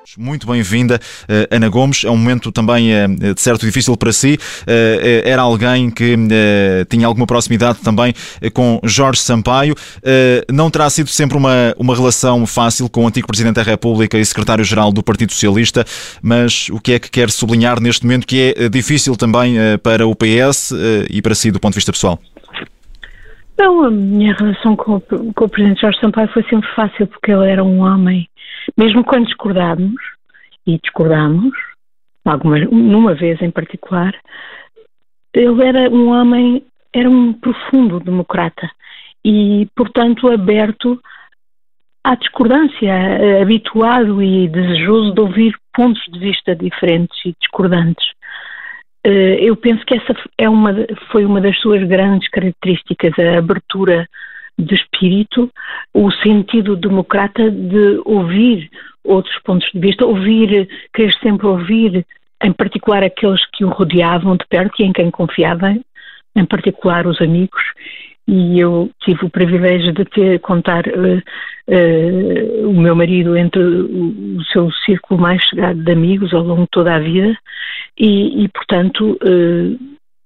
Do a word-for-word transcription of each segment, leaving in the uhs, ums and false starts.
Muito bem-vinda, Ana Gomes. É um momento também, de certo, difícil para si. Era alguém que tinha alguma proximidade também com Jorge Sampaio. Não terá sido sempre uma, uma relação fácil com o antigo Presidente da República e Secretário-Geral do Partido Socialista, mas o que é que quer sublinhar neste momento que é difícil também para o P S e para si do ponto de vista pessoal? Não, a minha relação com, com o Presidente Jorge Sampaio foi sempre fácil, porque ele era um homem, mesmo quando discordávamos, e discordámos, algumas, numa vez em particular, ele era um homem, era um profundo democrata e, portanto, aberto à discordância, habituado e desejoso de ouvir pontos de vista diferentes e discordantes. Eu penso que essa é uma, foi uma das suas grandes características, a abertura de espírito, o sentido democrata de ouvir outros pontos de vista, ouvir, querer sempre ouvir, em particular aqueles que o rodeavam de perto e em quem confiava, em particular os amigos. E eu tive o privilégio de ter, contar uh, uh, o meu marido entre o, o seu círculo mais chegado de amigos ao longo de toda a vida e, e portanto, uh,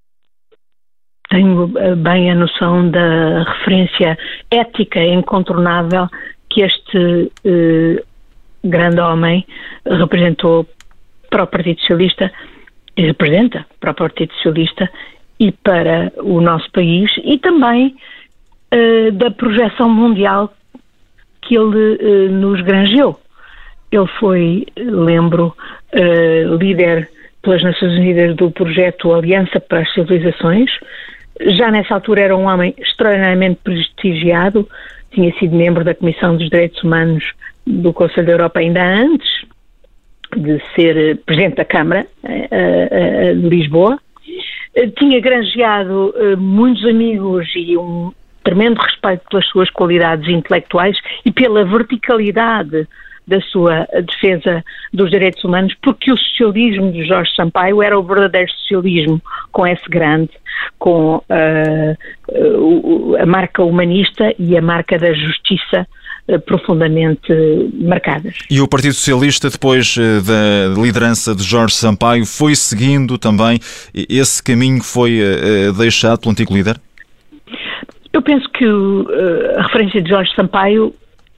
tenho bem a noção da referência ética incontornável que este uh, grande homem representou para o Partido Socialista e representa para o Partido Socialista e para o nosso país, e também uh, da projeção mundial que ele uh, nos granjeou. Ele foi, lembro, uh, líder pelas Nações Unidas do projeto Aliança para as Civilizações. Já nessa altura era um homem extraordinariamente prestigiado, tinha sido membro da Comissão dos Direitos Humanos do Conselho da Europa ainda antes de ser Presidente da Câmara uh, uh, de Lisboa. Tinha granjeado uh, muitos amigos e um tremendo respeito pelas suas qualidades intelectuais e pela verticalidade da sua defesa dos direitos humanos, porque o socialismo de Jorge Sampaio era o verdadeiro socialismo, com S grande, com uh, uh, a marca humanista e a marca da justiça profundamente marcadas. E o Partido Socialista, depois da liderança de Jorge Sampaio, foi seguindo também esse caminho que foi deixado pelo antigo líder? Eu penso que a referência de Jorge Sampaio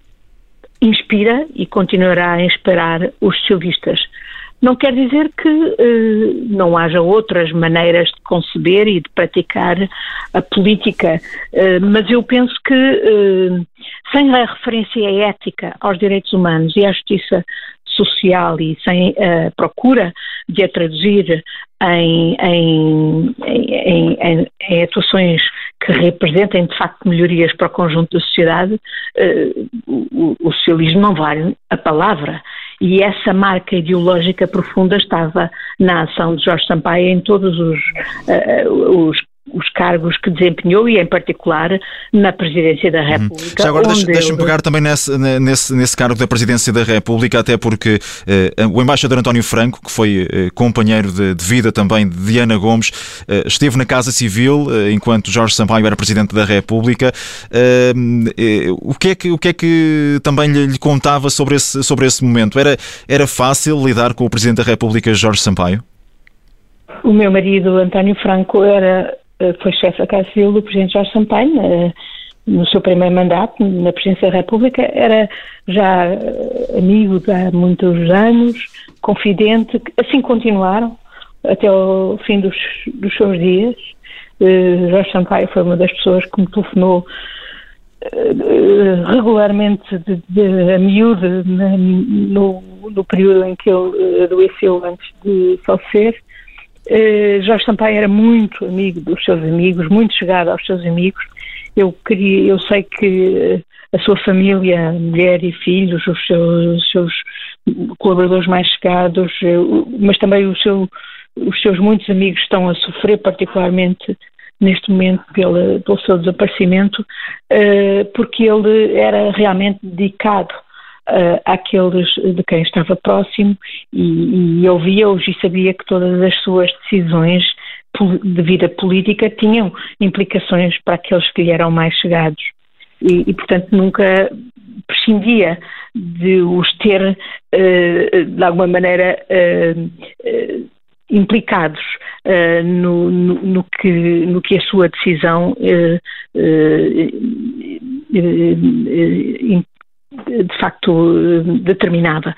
inspira e continuará a inspirar os socialistas. Não quer dizer que uh, não haja outras maneiras de conceber e de praticar a política, uh, mas eu penso que uh, sem a referência ética aos direitos humanos e à justiça social e sem a procura de a traduzir em, em, em, em, em atuações que representem de facto melhorias para o conjunto da sociedade, uh, o, o socialismo não vale a palavra. E essa marca ideológica profunda estava na ação de Jorge Sampaio em todos os, uh, os, os cargos que desempenhou e, em particular, na Presidência da República. Já agora deixa-me deixa eu... pegar também nesse, nesse, nesse cargo da Presidência da República, até porque uh, o embaixador António Franco, que foi uh, companheiro de, de vida também de Ana Gomes, uh, esteve na Casa Civil uh, enquanto Jorge Sampaio era Presidente da República. Uh, uh, o, que é que, o que é que também lhe, lhe contava sobre esse, sobre esse momento? Era, era fácil lidar com o Presidente da República, Jorge Sampaio? O meu marido, António Franco, era... foi chefe da Casa Civil do Presidente Jorge Sampaio, no seu primeiro mandato na Presidência da República, era já amigo de há muitos anos, confidente, assim continuaram até ao fim dos, dos seus dias. Jorge Sampaio foi uma das pessoas que me telefonou regularmente de, de, a miúdo no, no período em que ele adoeceu antes de falecer. Uh, Jorge Sampaio era muito amigo dos seus amigos, muito chegado aos seus amigos. Eu queria, eu sei que a sua família, mulher e filhos, os seus, os seus colaboradores mais chegados, mas também o seu, os seus muitos amigos estão a sofrer particularmente neste momento pela, pelo seu desaparecimento, uh, porque ele era realmente dedicado Uh, àqueles de quem estava próximo e, e ouvia-os e sabia que todas as suas decisões de vida política tinham implicações para aqueles que lhe eram mais chegados e, e portanto, nunca prescindia de os ter, de alguma maneira, implicados uh, no, no, no, que, no que a sua decisão uh, uh, uh, uh, de facto uh, determinava.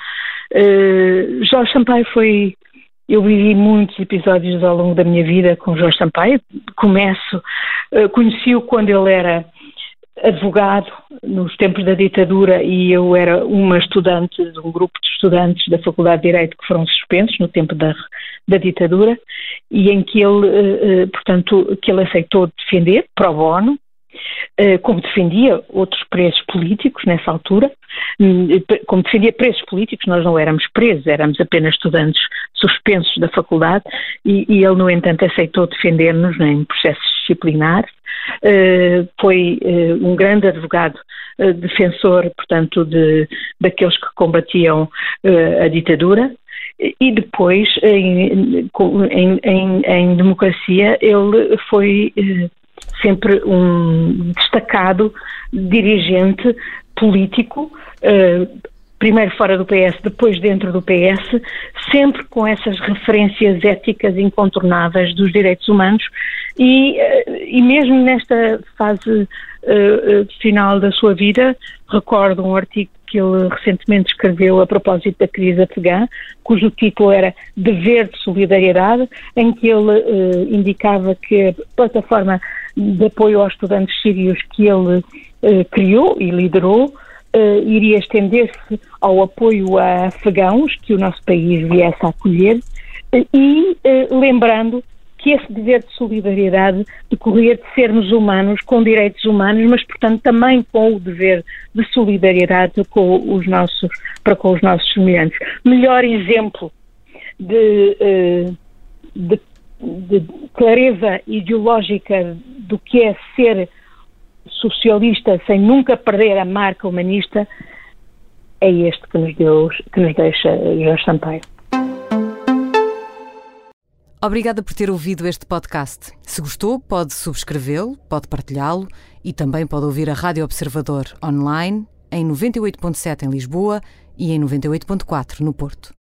Uh, Jorge Sampaio foi... Eu vivi muitos episódios ao longo da minha vida com Jorge Sampaio. Começo, uh, conheci-o quando ele era advogado nos tempos da ditadura e eu era uma estudante de um grupo de estudantes da Faculdade de Direito que foram suspensos no tempo da, da ditadura e em que ele, portanto, que ele aceitou defender pro bono, como defendia outros presos políticos nessa altura, como defendia presos políticos. Nós não éramos presos, éramos apenas estudantes suspensos da faculdade e, e ele, no entanto, aceitou defender-nos em processos disciplinares. Uh, foi uh, um grande advogado, uh, defensor, portanto, de, daqueles que combatiam uh, a ditadura, e depois, em, em, em, em democracia, ele foi uh, sempre um destacado dirigente político, uh, primeiro fora do P S, depois dentro do P S, sempre com essas referências éticas incontornáveis dos direitos humanos e, e mesmo nesta fase uh, final da sua vida, recordo um artigo que ele recentemente escreveu a propósito da crise afegã, cujo título era Dever de Solidariedade, em que ele uh, indicava que a plataforma de apoio aos estudantes sírios que ele uh, criou e liderou Uh, iria estender-se ao apoio a afegãos que o nosso país viesse a acolher uh, e uh, lembrando que esse dever de solidariedade decorria de sermos humanos, com direitos humanos, mas, portanto, também com o dever de solidariedade com os nossos, para com os nossos semelhantes. Melhor exemplo de, uh, de, de clareza ideológica do que é ser socialista sem nunca perder a marca humanista é este que nos, deu, que nos deixa Jorge Sampaio. Obrigada por ter ouvido este podcast. Se gostou, pode subscrevê-lo, pode partilhá-lo e também pode ouvir a Rádio Observador online em noventa e oito ponto sete em Lisboa e em noventa e oito ponto quatro no Porto.